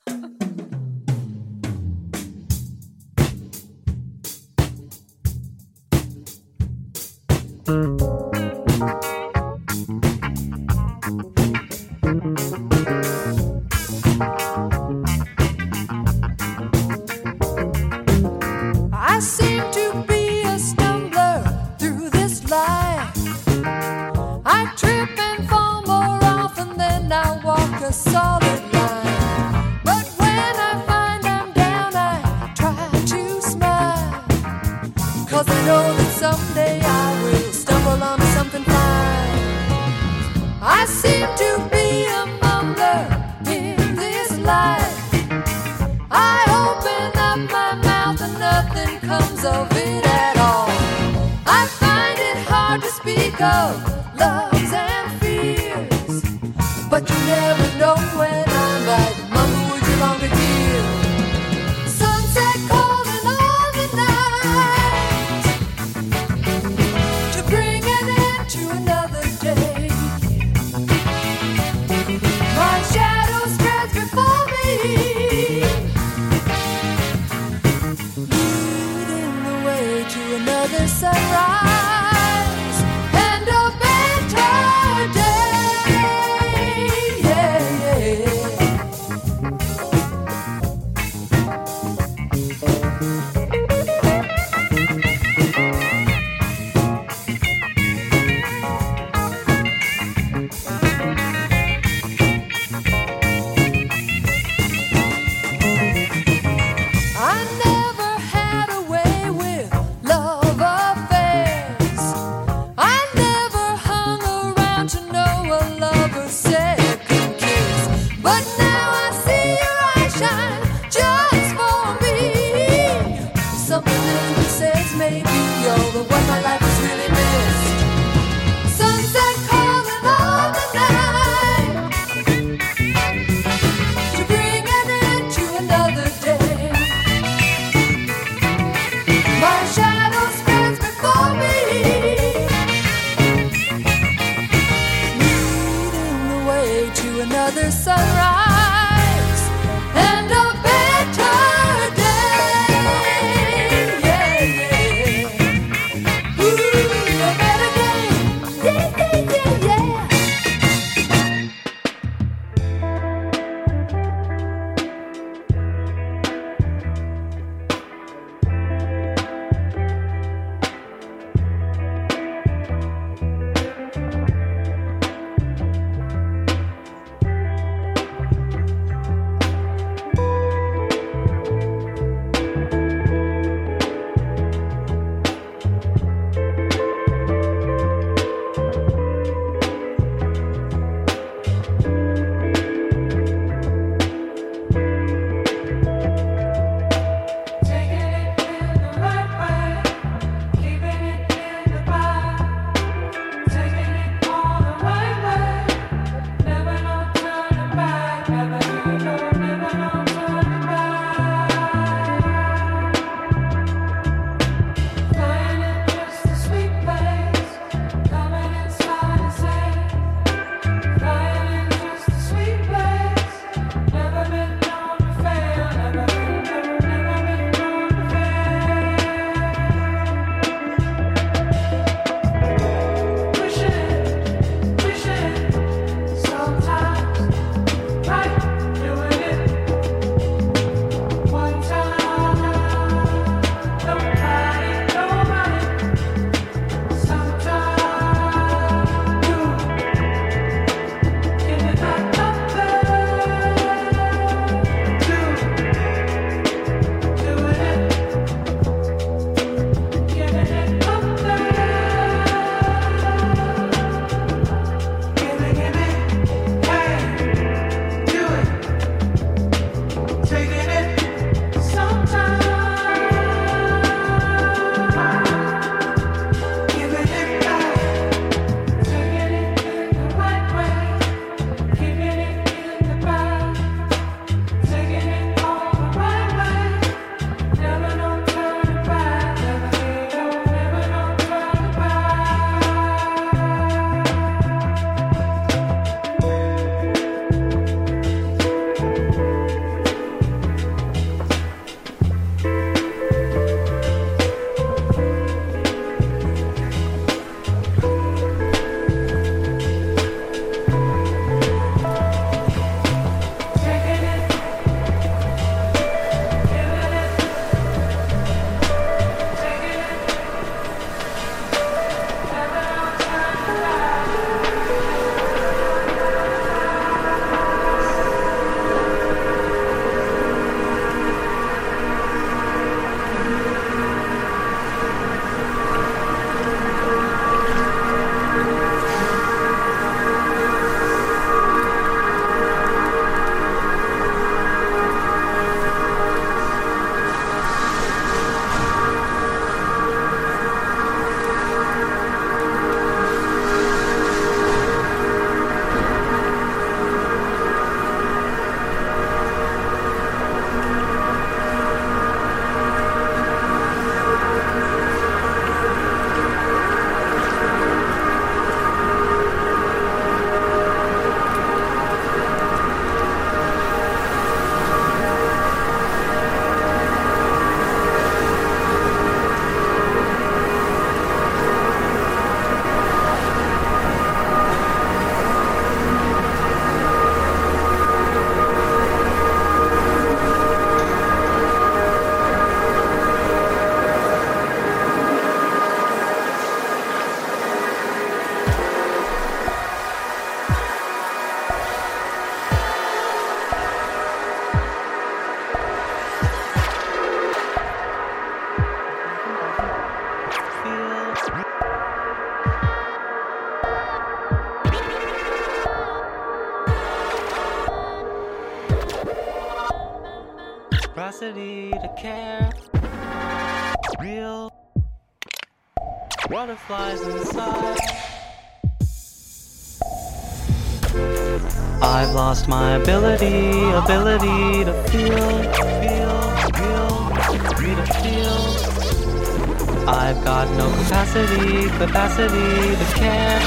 I seem to be a stumbler through this life. I trip and fall more often than I walk a solid line. But when I find I'm down, I try to smile, 'cause I know that someday I will stumble onto something fine. I seem to be a mumbler in this life. I open up my mouth and nothing comes of it at all. I find it hard to speak of loves and fears, but you never know when I'm like, Mama, would you long to hear? Sunset calling on the night to bring an end to another day. My shadow spreads before me, to another sunrise and a better day. Yeah, yeah. I never had a way with love affairs. I never hung around to know a lover's second kiss. But now I see your eyes shine just for me. Something in me says maybe you're the one my life has really missed. Sunset calling on the night to bring an end to another day. My shadow spreads before me, leading the way to another sunrise and a better day. Yeah, yeah. Ooh, a better day. Yeah, yeah, yeah, yeah. capacity to care. Real butterflies inside. I've lost my ability to feel, to feel. I've got no capacity to care,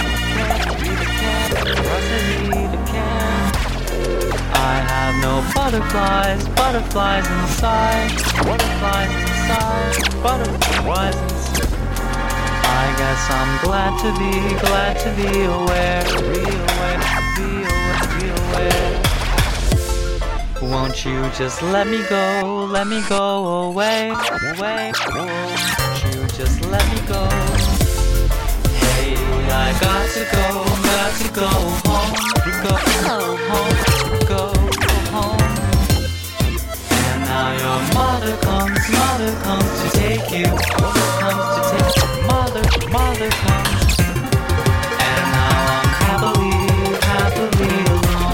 capacity to care. I have no butterflies inside, butterflies inside. I guess I'm glad to be aware, be aware. Won't you just let me go away? Won't you just let me go? Hey, I got to go home, go home. And now your mother comes to take you, mother comes. And now I'm happily alone,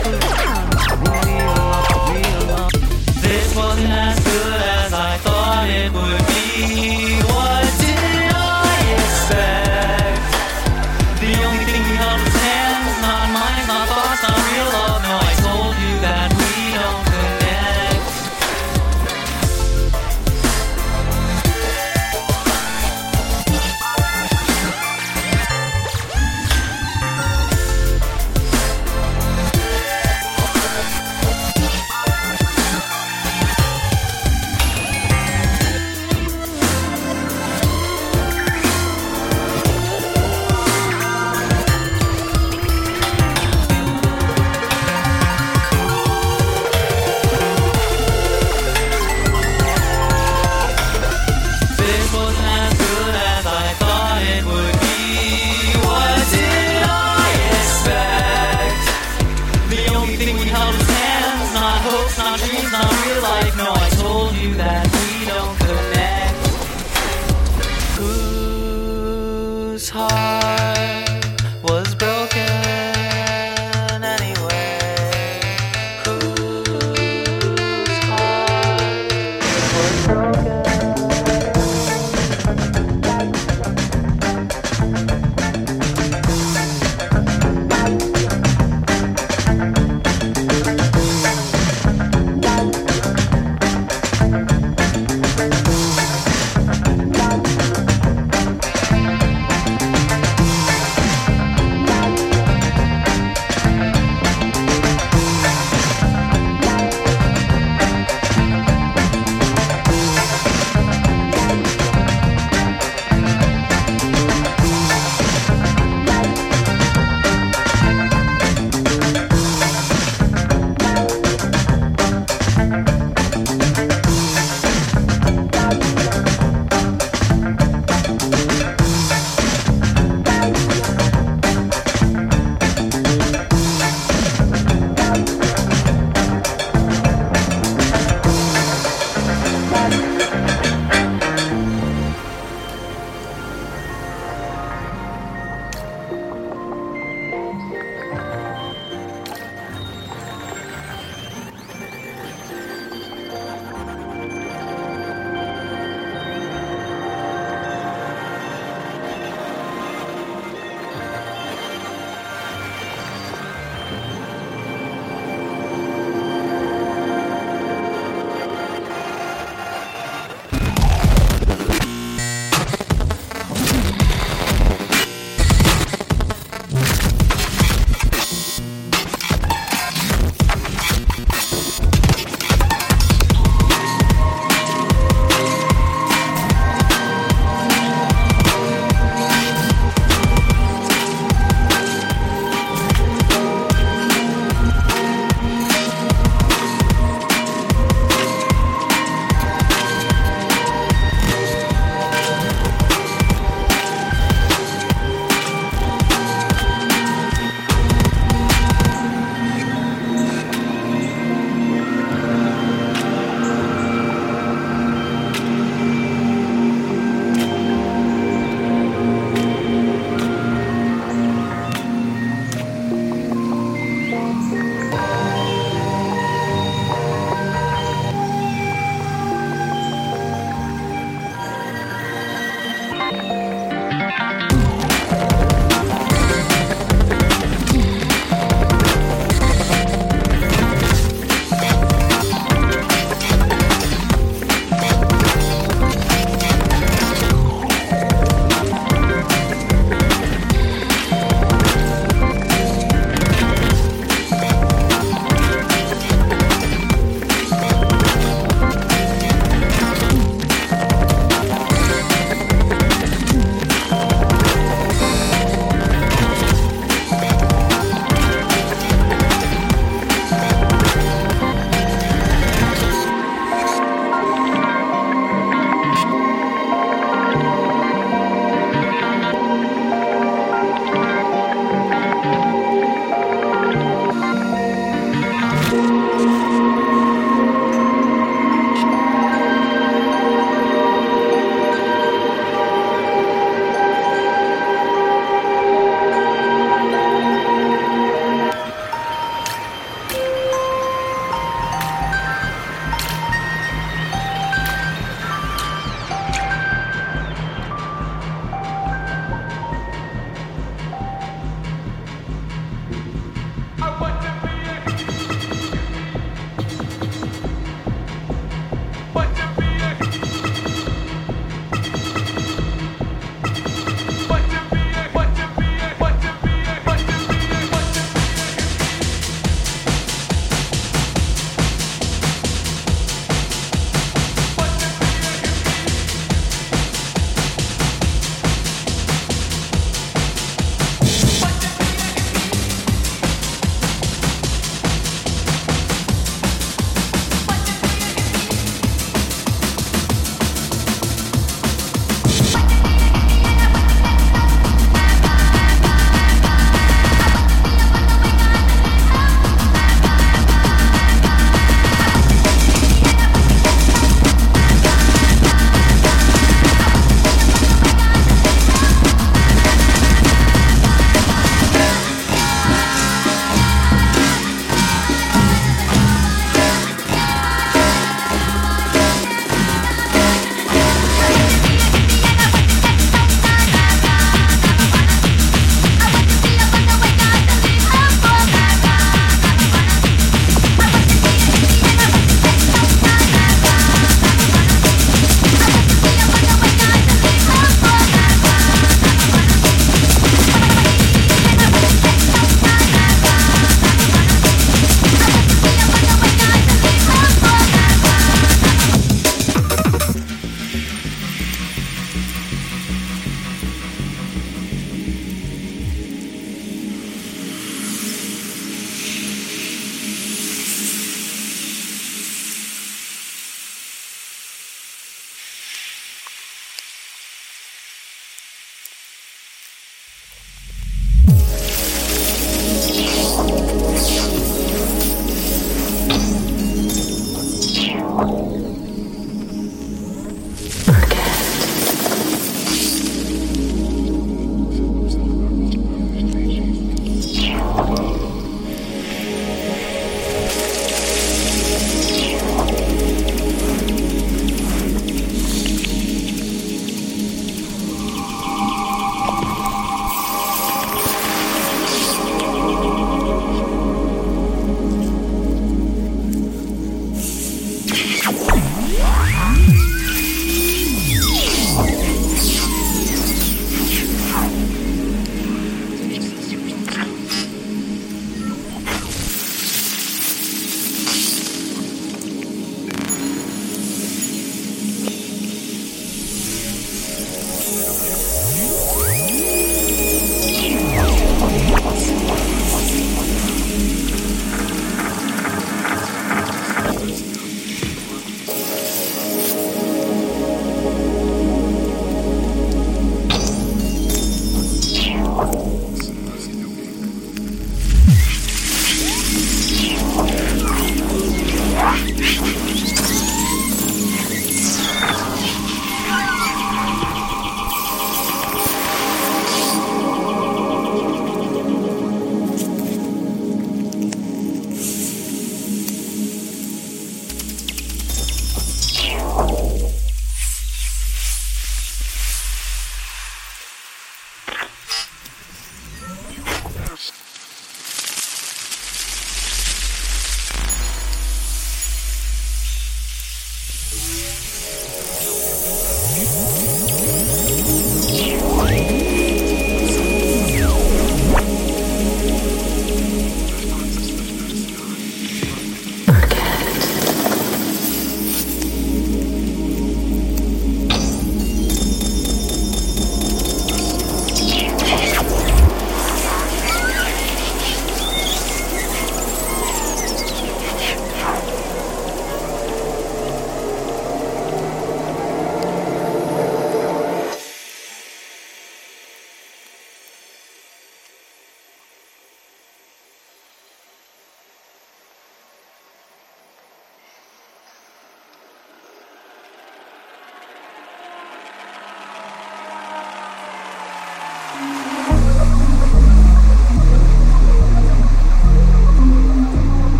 alone. This wasn't as good as I thought it would be. What did I expect? The only thing we held was hands, not minds, not thoughts, not real love. No, I told you that we don't connect. Whose heart was broken anyway? Whose heart was broken?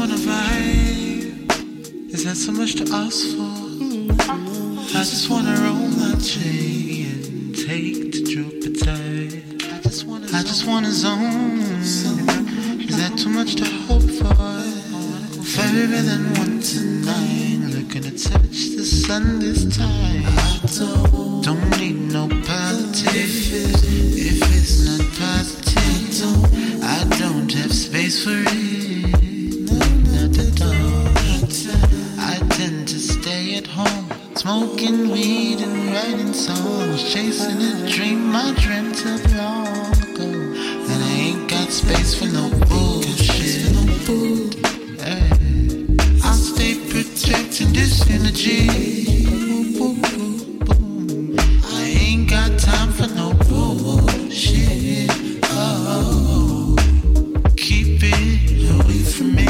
wanna vibe. Is that so much to ask for? I just wanna roll my J and take to Jupiter. I just wanna zone. Is that too much to hope for? Further than 1 to 9. Looking to touch the sun this time. I don't need no politics. If it's not positive, I don't have space for it. Not at all. I tend to stay at home, smoking weed and writing songs, chasing a dream I dreamt of long ago. And I ain't got space for no bullshit. Hey. I stay protecting this energy. I ain't got time for no bullshit. Oh, keep it away from me.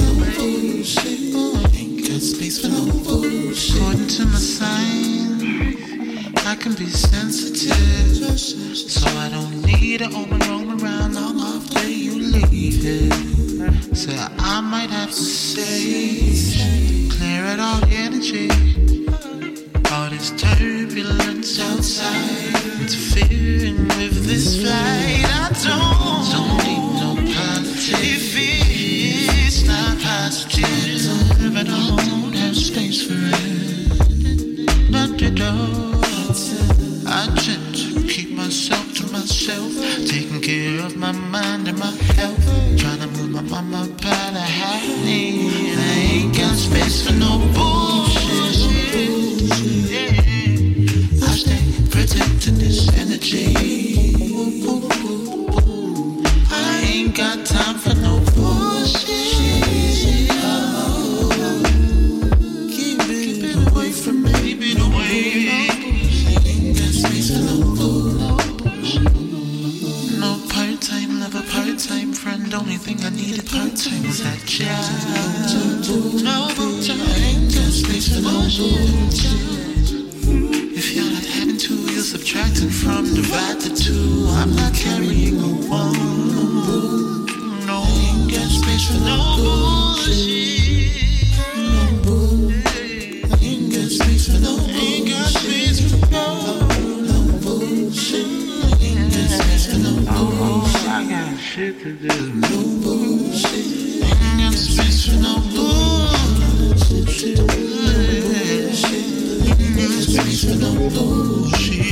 Ain't got space for no bullshit. According to my sign, I can be sensitive, so I don't need to roam around long after you leave it. So I might have to say, clear out all the energy, all this turbulence outside, interfering with this flight. I don't need no politics. If it's not positive, I don't have space for it. Not at all. I tend to keep myself to myself, taking care of my mind and my health, trying to move my mama out of happy. And I ain't got space for no bullshit. Yeah. I stay protecting this energy. I ain't got time for no bullshit. Oh. Keep it away from me. Keep it away. No part-time lover, part-time friend. Only thing I needed part-time was that job. No time, just space for no bullshit. If you're not having two, you're subtracting from divide the two. I'm not carrying a one. No, ain't got space for no bullshit. Ain't got space for no bullshit. Ain't got space for no bullshit. Ain't got space for no bullshit. I got shit to do. No bullshit. Ain't got space for no bullshit. Ain't got space for no bullshit.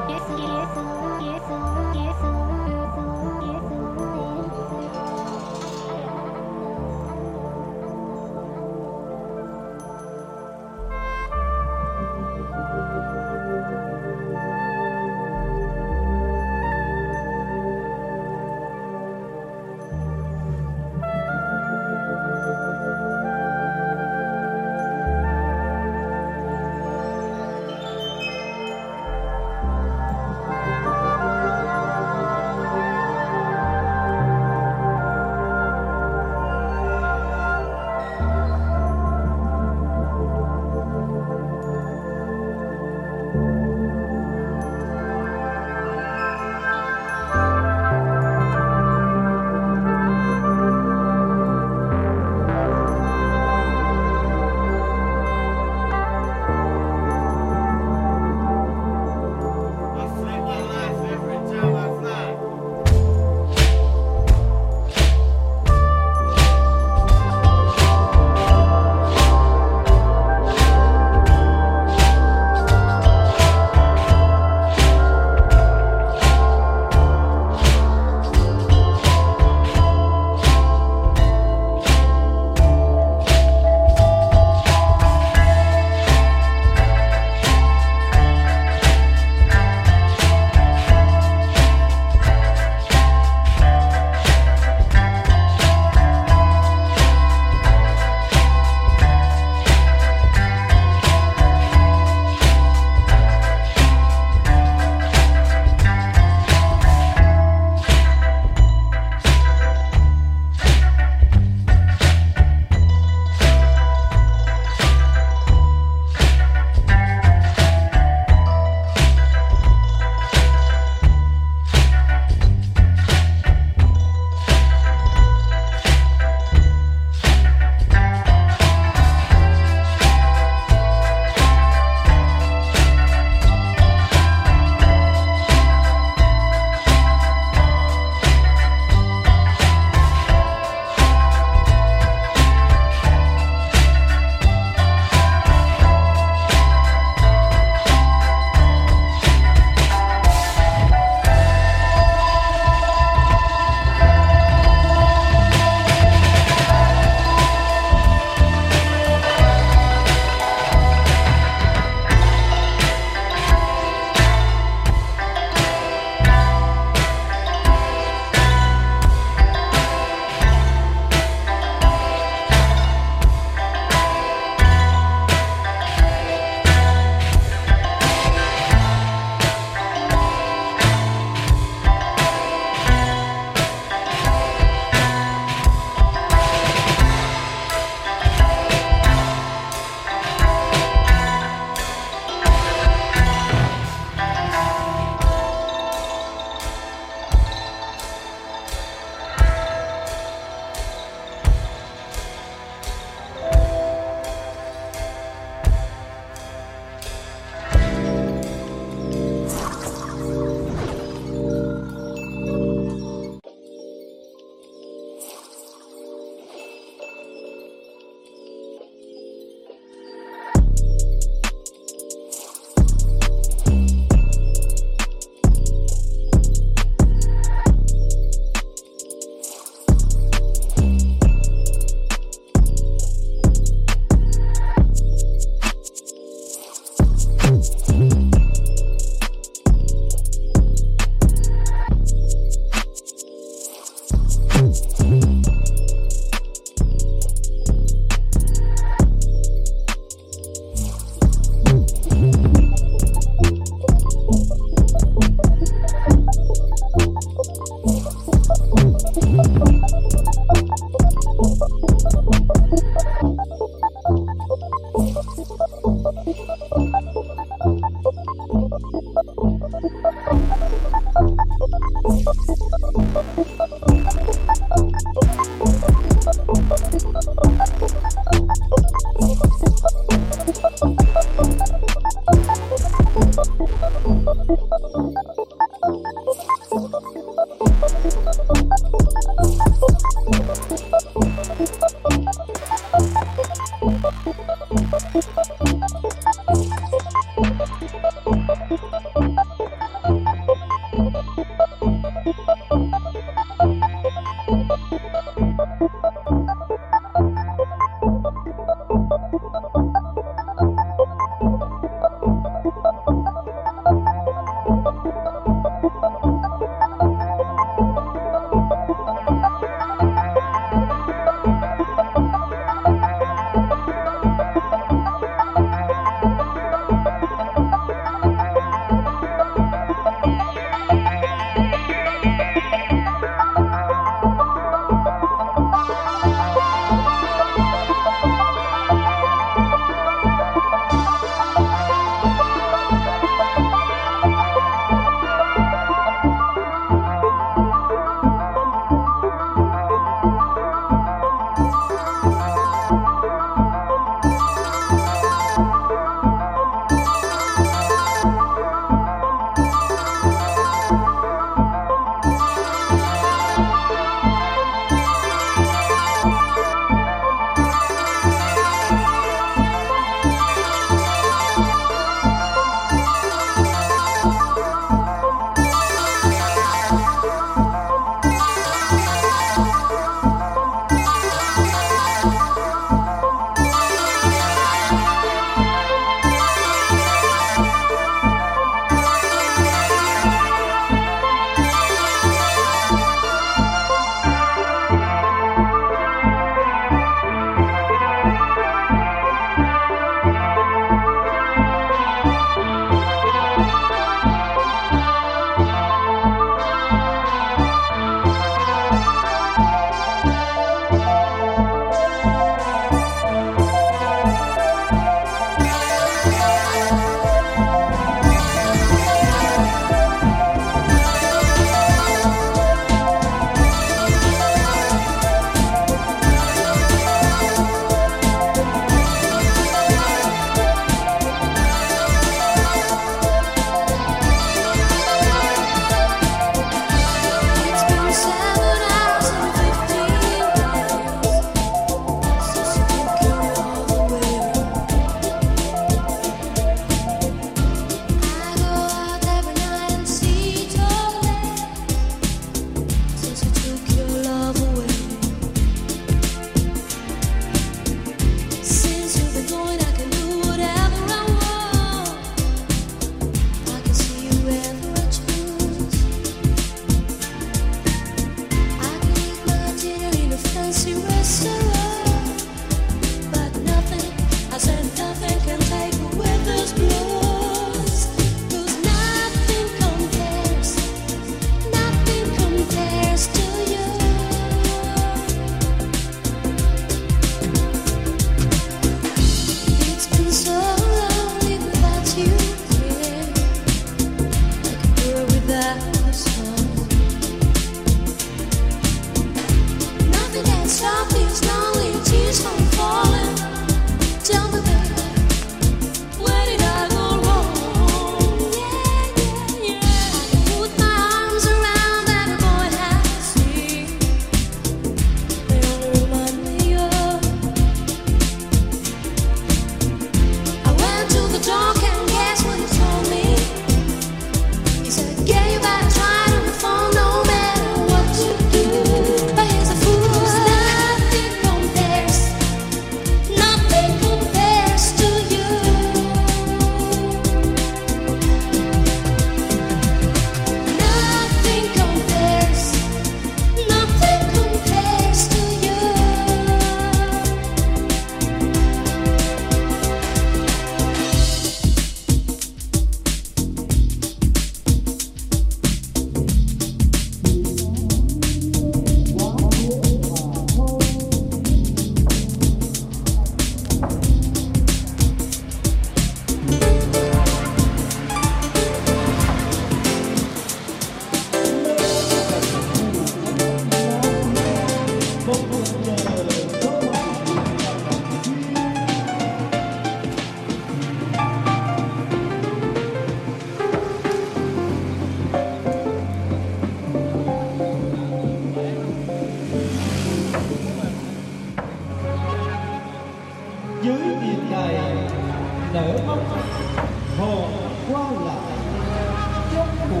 Hồ Quang Lạc chúc phục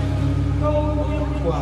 câu nhân quả.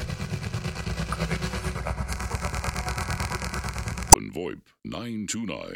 VoIP 929.